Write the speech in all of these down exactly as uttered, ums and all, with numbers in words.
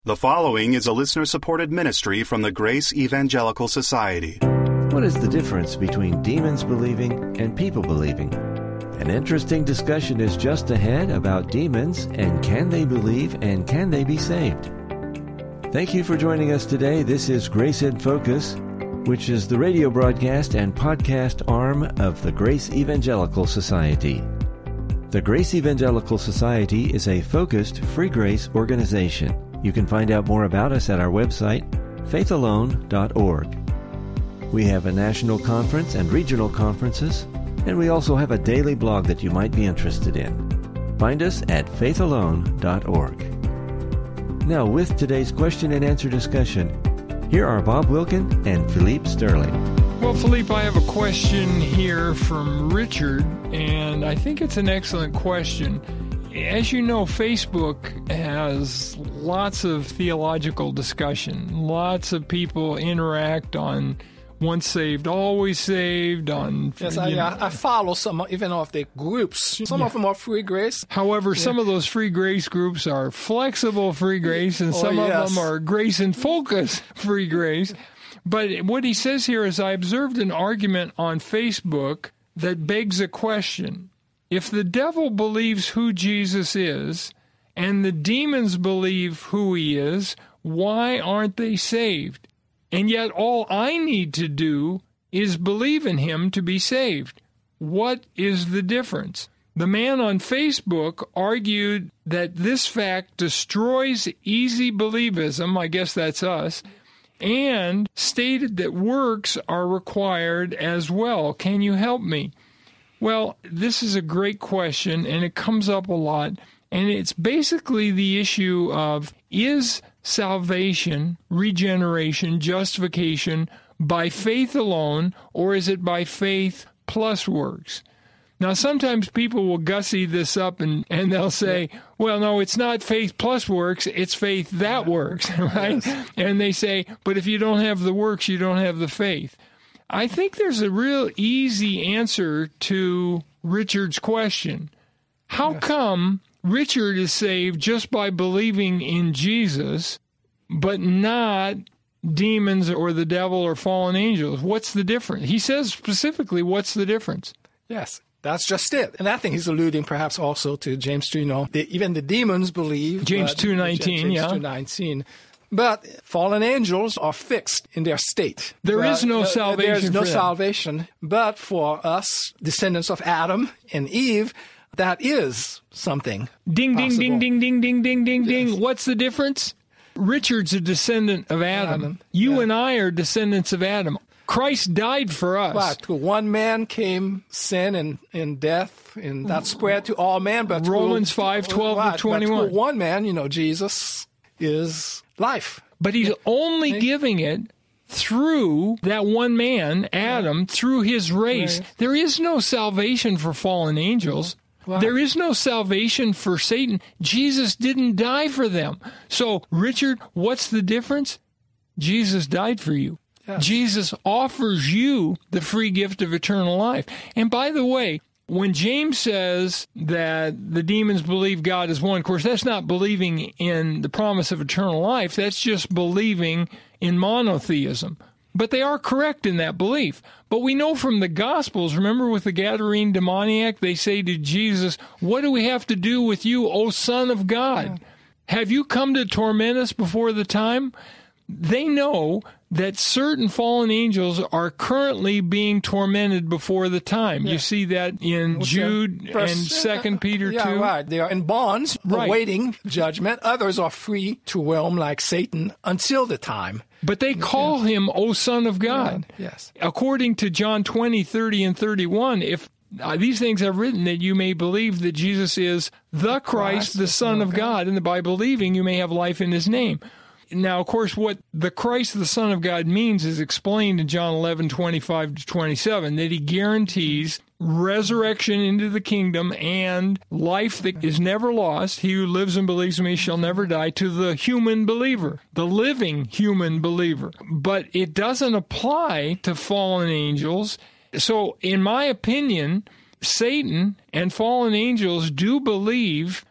The following is a listener-supported ministry from the Grace Evangelical Society. What is the difference between demons believing and people believing? An interesting discussion is just ahead about demons and can they believe and can they be saved? Thank you for joining us today. This is Grace in Focus, which is the radio broadcast and podcast arm of the Grace Evangelical Society. The Grace Evangelical Society is a focused, free grace organization. You can find out more about us at our website, faith alone dot org. We have a national conference and regional conferences, and we also have a daily blog that you might be interested in. Find us at faith alone dot org. Now, with today's question and answer discussion, here are Bob Wilkin and Philippe Sterling. Well, Philippe, I have a question here from Richard, and I think it's an excellent question. As you know, Facebook has lots of theological discussion. Lots of people interact on once saved, always saved. On yes, I, I follow some even of the groups. Some yeah. of them are free grace. However, yeah. some of those free grace groups are flexible free grace, and oh, some yes. of them are grace and focus free grace. But what he says here is, I observed an argument on Facebook that begs a question. If the devil believes who Jesus is, and the demons believe who he is, why aren't they saved? And yet all I need to do is believe in him to be saved. What is the difference? The man on Facebook argued that this fact destroys easy believism, I guess that's us, and stated that works are required as well. Can you help me? Well, this is a great question, and it comes up a lot, and it's basically the issue of, is salvation, regeneration, justification by faith alone, or is it by faith plus works? Now, sometimes people will gussy this up, and, and they'll say, well, no, it's not faith plus works, it's faith that works, right? Yes. And they say, but if you don't have the works, you don't have the faith. I think there's a real easy answer to Richard's question. How yes. come Richard is saved just by believing in Jesus, but not demons or the devil or fallen angels? What's the difference? He says specifically, what's the difference? Yes, that's just it. And I think he's alluding perhaps also to James two, you know, the, even the demons believe. James two nineteen, James yeah. two nineteen. But fallen angels are fixed in their state. There but, is no uh, salvation. There is no for them. salvation. But for us, descendants of Adam and Eve, that is something. Ding, ding, possible. ding, ding, ding, ding, ding, ding, Yes. ding. What's the difference? Richard's a descendant of Adam. Adam. You Yeah. and I are descendants of Adam. Christ died for us. But to one man came sin and, and death, and that spread to all men. But Romans to, five, twelve right, to twenty-one. But to one man, you know, Jesus is life. But he's only giving it through that one man, Adam, through his race. Right. There is no salvation for fallen angels. Wow. There is no salvation for Satan. Jesus didn't die for them. So, Richard, what's the difference? Jesus died for you. Yes. Jesus offers you the free gift of eternal life. And by the way, when James says that the demons believe God is one, of course, that's not believing in the promise of eternal life. That's just believing in monotheism. But they are correct in that belief. But we know from the Gospels, remember with the Gadarene demoniac, they say to Jesus, what do we have to do with you, O Son of God? Yeah. Have you come to torment us before the time? They know that certain fallen angels are currently being tormented before the time. Yeah. You see that in What's Jude that? and Second Peter yeah, two. Right. They are in bonds, right. awaiting judgment. Others are free to roam like Satan until the time. But they call yeah. him, O Son of God. Yeah. Yes. According to John twenty, thirty, and thirty-one, if uh, these things are written that you may believe that Jesus is the Christ, Christ the Son of God, God, and that by believing you may have life in his name. Now, of course, what the Christ, the Son of God, means is explained in John eleven, twenty-five to twenty-seven, that he guarantees resurrection into the kingdom and life that is never lost. He who lives and believes in me shall never die, to the human believer, the living human believer. But it doesn't apply to fallen angels. So, in my opinion, Satan and fallen angels do believe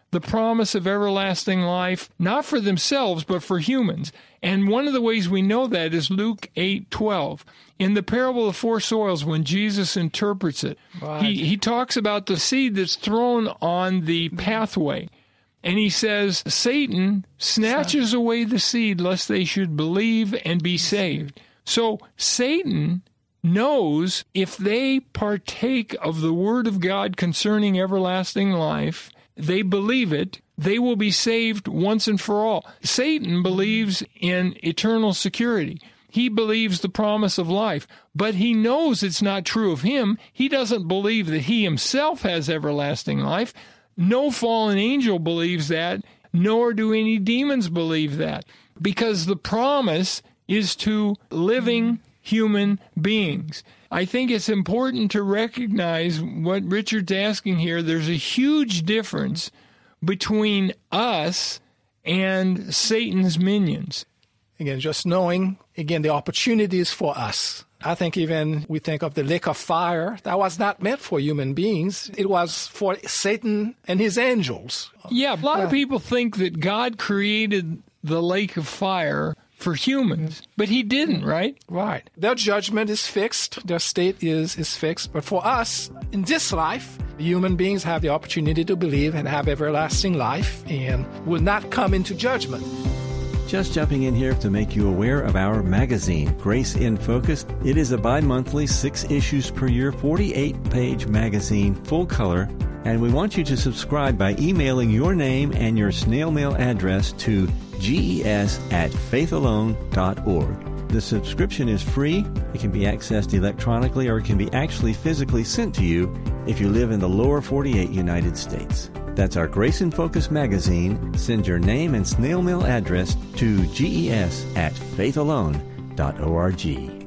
the promise of everlasting life, not for themselves, but for humans. And one of the ways we know that is Luke eight twelve. In the parable of four soils, when Jesus interprets it, Right. he, he talks about the seed that's thrown on the pathway. And he says, Satan snatches away the seed lest they should believe and be saved. So Satan knows if they partake of the word of God concerning everlasting life, they believe it, they will be saved once and for all. Satan believes in eternal security. He believes the promise of life, but he knows it's not true of him. He doesn't believe that he himself has everlasting life. No fallen angel believes that, nor do any demons believe that, because the promise is to living human beings. I think it's important to recognize what Richard's asking here. There's a huge difference between us and Satan's minions. Again, just knowing, again, the opportunities for us. I think even we think of the lake of fire, that was not meant for human beings. It was for Satan and his angels. Yeah, a lot of people think that God created the lake of fire for humans, but he didn't, right? Right. Their judgment is fixed. Their state is, is fixed. But for us, in this life, human beings have the opportunity to believe and have everlasting life and will not come into judgment. Just jumping in here to make you aware of our magazine, Grace in Focus. It is a bi-monthly, six issues per year, forty-eight page magazine, full color, and we want you to subscribe by emailing your name and your snail mail address to ges at faithalone dot org. The subscription is free. It can be accessed electronically or it can be actually physically sent to you if you live in the lower forty-eight United States. That's our Grace in Focus magazine. Send your name and snail mail address to ges at faithalone dot org.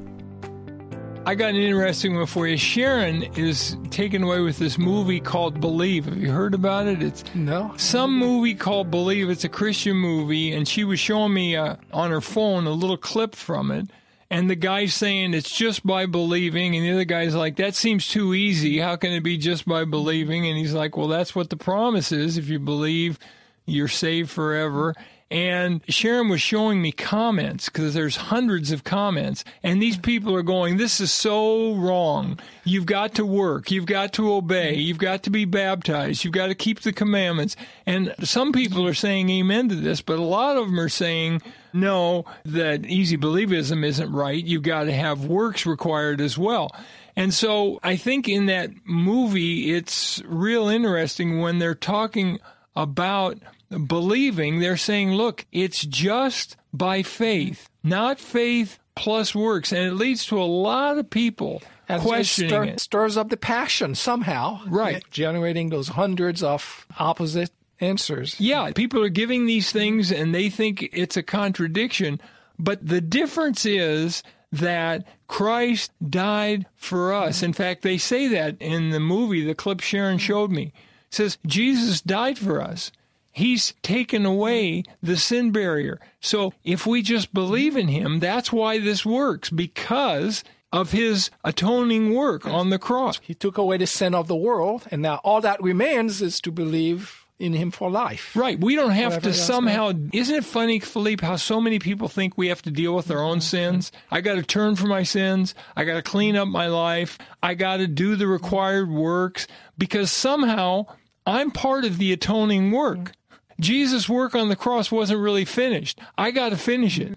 I got an interesting one for you. Sharon is taken away with this movie called Believe. Have you heard about it? It's No. some movie called Believe. It's a Christian movie, and she was showing me uh, on her phone a little clip from it. And the guy's saying it's just by believing, and the other guy's like, that seems too easy. How can it be just by believing? And he's like, well, that's what the promise is. If you believe, you're saved forever. And Sharon was showing me comments, because there's hundreds of comments, and these people are going, this is so wrong. You've got to work. You've got to obey. You've got to be baptized. You've got to keep the commandments. And some people are saying amen to this, but a lot of them are saying, no, that easy believism isn't right. You've got to have works required as well. And so I think in that movie, it's real interesting when they're talking about believing, they're saying, look, it's just by faith, not faith plus works. And it leads to a lot of people And questioning it, stir, it. stirs up the passion somehow. Right. Generating those hundreds of opposite answers. Yeah, people are giving these things and they think it's a contradiction. But the difference is that Christ died for us. In fact, they say that in the movie, the clip Sharon showed me. It says, Jesus died for us. He's taken away the sin barrier. So if we just believe in him, that's why this works, because of his atoning work on the cross. He took away the sin of the world, and now all that remains is to believe in him for life. Right. We don't have Whatever to else somehow... Isn't it funny, Philippe, how so many people think we have to deal with our own sins? I got to turn from my sins. I got to clean up my life. I got to do the required works, because somehow I'm part of the atoning work. Jesus' work on the cross wasn't really finished. I got to finish it.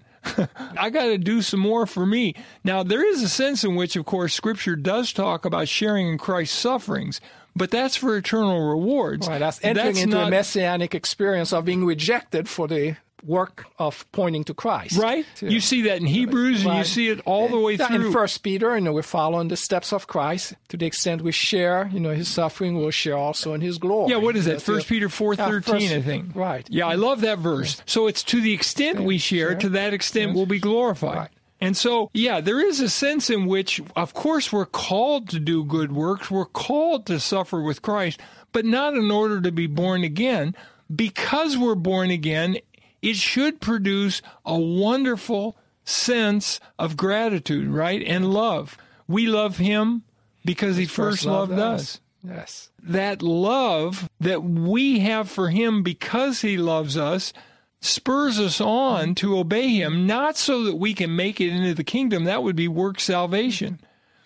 I got to do some more for me. Now, there is a sense in which, of course, Scripture does talk about sharing in Christ's sufferings, but that's for eternal rewards. Right, that's entering That's into not- a messianic experience of being rejected for the work of pointing to Christ. Right? too. You see that in Hebrews, and you Right. see it all the way Yeah, through. In First Peter, you know, we're following the steps of Christ. To the extent we share, you know, his suffering, we'll share also in his glory. Yeah, what is that? That's First it. Peter four Yeah, thirteen, first- I think. Right. Yeah, I love that verse. So it's to the extent we share, Share. to that extent we'll be glorified. Right. And so, yeah, there is a sense in which, of course, we're called to do good works. We're called to suffer with Christ, but not in order to be born again. Because we're born again, it should produce a wonderful sense of gratitude, right? And love. We love him because he first, loved us. Yes. That love that we have for him because he loves us spurs us on to obey him, not so that we can make it into the kingdom. That would be work salvation.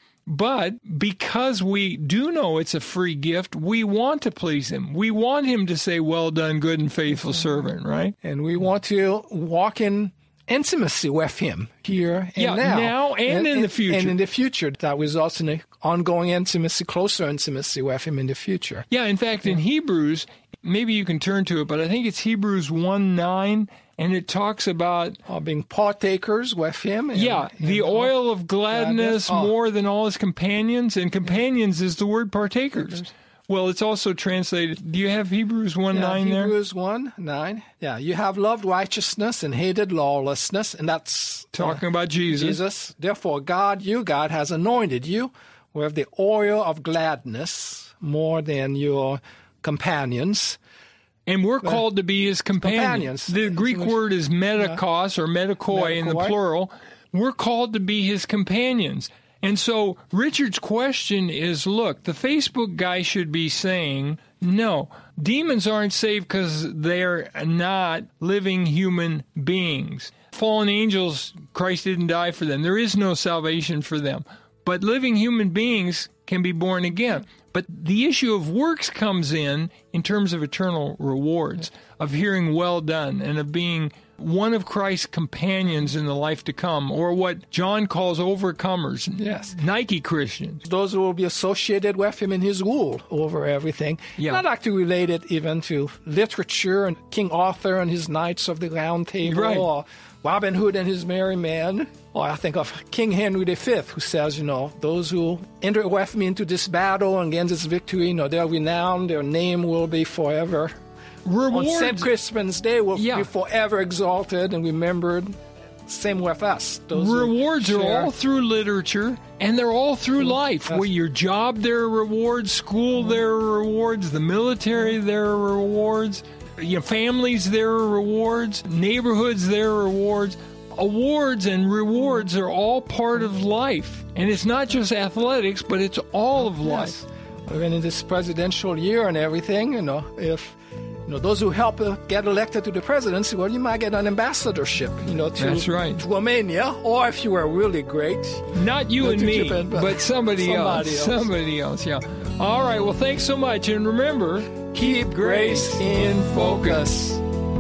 But because we do know it's a free gift, we want to please him. We want him to say, well done, good and faithful servant, right? And we want to walk in intimacy with him here and yeah, now. now and, and in the future. And in the future, that results in an ongoing intimacy, closer intimacy with him in the future. Yeah, in fact, in Hebrews, maybe you can turn to it, but I think it's Hebrews one nine, and it talks about uh, being partakers with him. And, yeah, and the oil of gladness, gladness. Oh. more than all his companions, and companions is the word partakers. Well, it's also translated. Do you have Hebrews one yeah, nine there? Hebrews one nine. Yeah, you have loved righteousness and hated lawlessness, and that's talking uh, about Jesus. Jesus. Therefore, God, you, God, has anointed you with the oil of gladness more than your companions. And we're called to be his companions. companions. The Greek word is medikos or medikoi in the plural. We're called to be his companions. And so Richard's question is, look, the Facebook guy should be saying, no, demons aren't saved because they're not living human beings. Fallen angels, Christ didn't die for them. There is no salvation for them. But living human beings can be born again. But the issue of works comes in in terms of eternal rewards, of hearing well done, and of being one of Christ's companions in the life to come, or what John calls overcomers, yes, Nike Christians. Those who will be associated with him in his rule over everything. Yeah. Not actually related even to literature and King Arthur and his Knights of the Round Table, right. or Robin Hood and his merry men. Or I think of King Henry the Fifth, who says, you know, those who enter with me into this battle and gain this victory, you know, they're renowned, their name will be forever. Rewards. On Saint Crispin's Day will yeah. be forever exalted and remembered. Same with us. Those rewards are all through literature, and they're all through life. Yes. Where your job, there are rewards. School, there are rewards. The military, there are rewards. Your families, there are rewards. Neighborhoods, there are rewards. Awards and rewards are all part of life. And it's not just athletics, but it's all of life. Yes. Even in this presidential year and everything, you know, if you know those who help uh, get elected to the presidency, well, you might get an ambassadorship, you know, to, That's right. to Romania, or if you were really great. Not you and me, Japan, but, but somebody, somebody else. else. Somebody else, yeah. All right, well, thanks so much. And remember, keep grace in focus.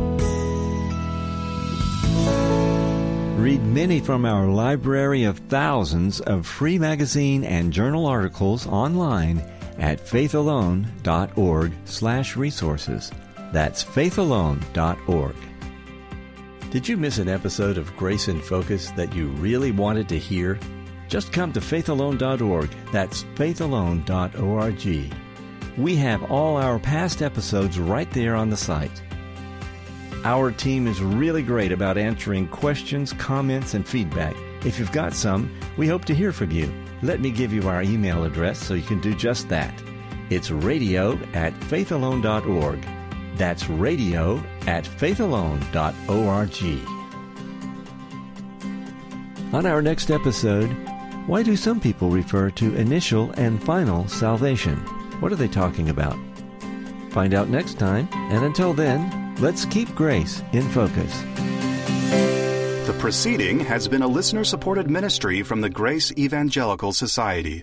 Read many from our library of thousands of free magazine and journal articles online at faithalone.org slash resources. That's faithalone dot org. Did you miss an episode of Grace in Focus that you really wanted to hear? Just come to faithalone dot org. That's faithalone dot org. We have all our past episodes right there on the site. Our team is really great about answering questions, comments, and feedback. If you've got some, we hope to hear from you. Let me give you our email address so you can do just that. It's radio at faithalone dot org. That's radio at faithalone dot org. On our next episode, why do some people refer to initial and final salvation? What are they talking about? Find out next time, and until then, let's keep grace in focus. The proceeding has been a listener-supported ministry from the Grace Evangelical Society.